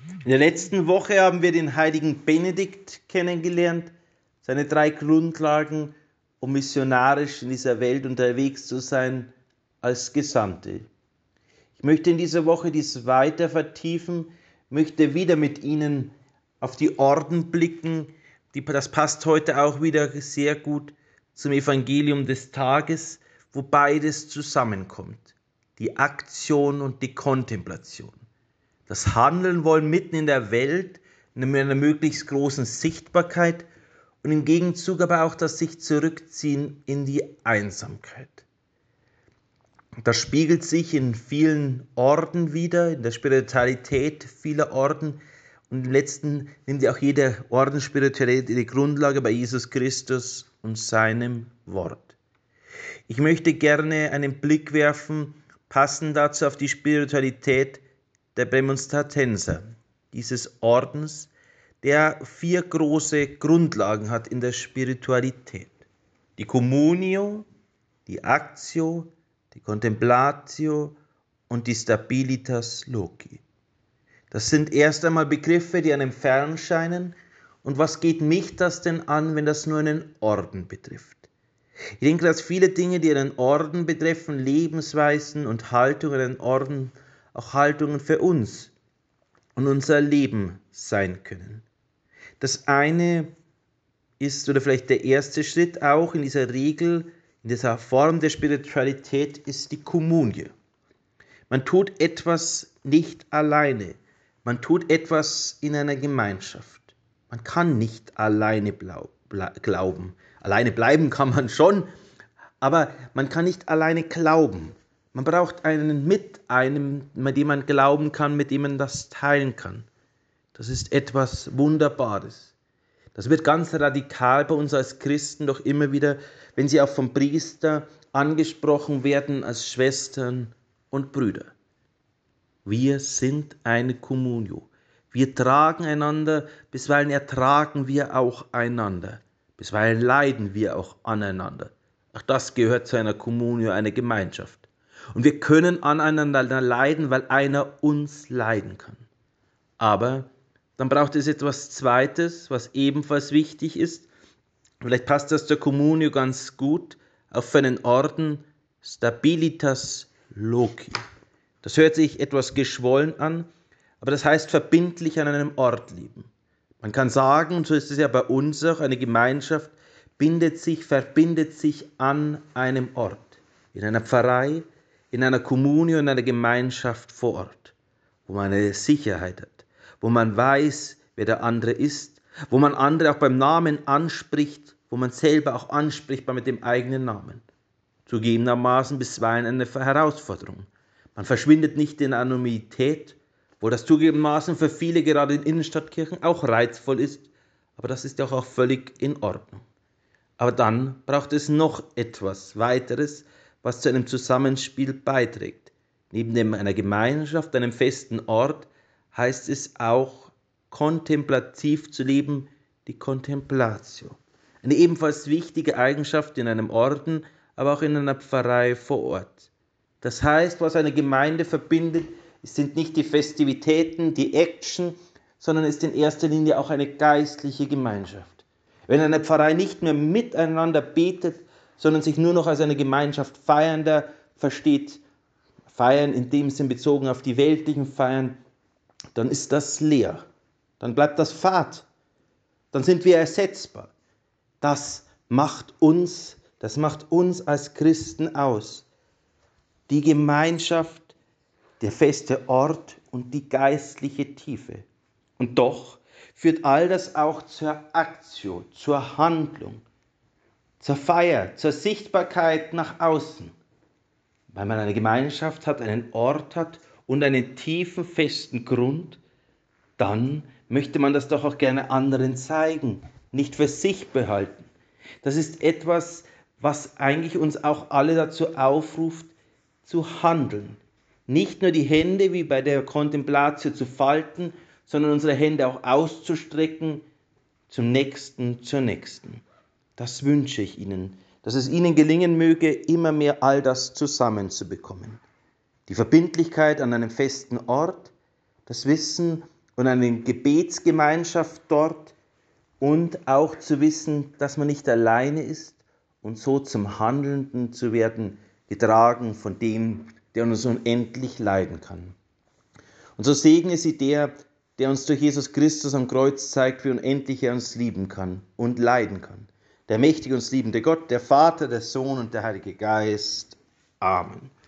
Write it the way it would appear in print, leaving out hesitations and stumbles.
In der letzten Woche haben wir den heiligen Benedikt kennengelernt, seine 3 Grundlagen, um missionarisch in dieser Welt unterwegs zu sein als Gesandte. Ich möchte in dieser Woche dies weiter vertiefen, möchte wieder mit Ihnen auf die Orden blicken. Das passt heute auch wieder sehr gut zum Evangelium des Tages, wo beides zusammenkommt. Die Aktion und die Kontemplation. Das Handeln wollen mitten in der Welt, in einer möglichst großen Sichtbarkeit und im Gegenzug aber auch das sich zurückziehen in die Einsamkeit. Das spiegelt sich in vielen Orden wider, in der Spiritualität vieler Orden. Und im letzten nimmt ja auch jede Ordensspiritualität ihre Grundlage bei Jesus Christus und seinem Wort. Ich möchte gerne einen Blick werfen, passend dazu auf die Spiritualität der Prämonstratenser, dieses Ordens, der 4 große Grundlagen hat in der Spiritualität. Die Communio, die Actio, die Contemplatio und die Stabilitas Loci. Das sind erst einmal Begriffe, die einem fern scheinen. Und was geht mich das denn an, wenn das nur einen Orden betrifft? Ich denke, dass viele Dinge, die einen Orden betreffen, Lebensweisen und Haltungen einen Orden, auch Haltungen für uns und unser Leben sein können. Das eine ist, oder vielleicht der erste Schritt auch in dieser Regel, in dieser Form der Spiritualität, ist die Kommunie. Man tut etwas nicht alleine. Man tut etwas in einer Gemeinschaft. Man kann nicht alleine glauben. Alleine bleiben kann man schon, aber man kann nicht alleine glauben. Man braucht einen mit einem, mit dem man glauben kann, mit dem man das teilen kann. Das ist etwas Wunderbares. Das wird ganz radikal bei uns als Christen doch immer wieder, wenn sie auch vom Priester angesprochen werden als Schwestern und Brüder. Wir sind eine Communio. Wir tragen einander, bisweilen ertragen wir auch einander. Bisweilen leiden wir auch aneinander. Auch das gehört zu einer Communio, einer Gemeinschaft. Und wir können aneinander leiden, weil einer uns leiden kann. Aber dann braucht es etwas Zweites, was ebenfalls wichtig ist. Vielleicht passt das zur Communio ganz gut, auch für einen Orden, Stabilitas Loci. Das hört sich etwas geschwollen an, aber das heißt verbindlich an einem Ort leben. Man kann sagen, und so ist es ja bei uns auch, eine Gemeinschaft verbindet sich an einem Ort. In einer Pfarrei, in einer Communio, in einer Gemeinschaft vor Ort, wo man eine Sicherheit hat, wo man weiß, wer der andere ist, wo man andere auch beim Namen anspricht, wo man selber auch ansprichbar mit dem eigenen Namen. Zugegebenermaßen bisweilen eine Herausforderung. Man verschwindet nicht in Anonymität, wo das zugegebenermaßen für viele gerade in Innenstadtkirchen auch reizvoll ist, aber das ist auch völlig in Ordnung. Aber dann braucht es noch etwas weiteres, was zu einem Zusammenspiel beiträgt. Neben einer Gemeinschaft, einem festen Ort, heißt es auch, kontemplativ zu leben, die Contemplatio. Eine ebenfalls wichtige Eigenschaft in einem Orden, aber auch in einer Pfarrei vor Ort. Das heißt, was eine Gemeinde verbindet, sind nicht die Festivitäten, die Action, sondern ist in erster Linie auch eine geistliche Gemeinschaft. Wenn eine Pfarrei nicht mehr miteinander betet, sondern sich nur noch als eine Gemeinschaft Feiernder versteht, Feiern in dem Sinn bezogen auf die weltlichen Feiern, dann ist das leer. Dann bleibt das fad. Dann sind wir ersetzbar. Das macht uns als Christen aus. Die Gemeinschaft, der feste Ort und die geistliche Tiefe. Und doch führt all das auch zur Aktio, zur Handlung, zur Feier, zur Sichtbarkeit nach außen. Weil man eine Gemeinschaft hat, einen Ort hat und einen tiefen, festen Grund, dann möchte man das doch auch gerne anderen zeigen, nicht für sich behalten. Das ist etwas, was eigentlich uns auch alle dazu aufruft, zu handeln. Nicht nur die Hände wie bei der Contemplatio zu falten, sondern unsere Hände auch auszustrecken zum Nächsten, zur Nächsten. Das wünsche ich Ihnen, dass es Ihnen gelingen möge, immer mehr all das zusammenzubekommen. Die Verbindlichkeit an einem festen Ort, das Wissen und eine Gebetsgemeinschaft dort und auch zu wissen, dass man nicht alleine ist und so zum Handelnden zu werden, getragen von dem, der uns unendlich leiden kann. Und so segne sie der uns durch Jesus Christus am Kreuz zeigt, wie unendlich er uns lieben kann und leiden kann. Der mächtige uns liebende Gott, der Vater, der Sohn und der Heilige Geist. Amen.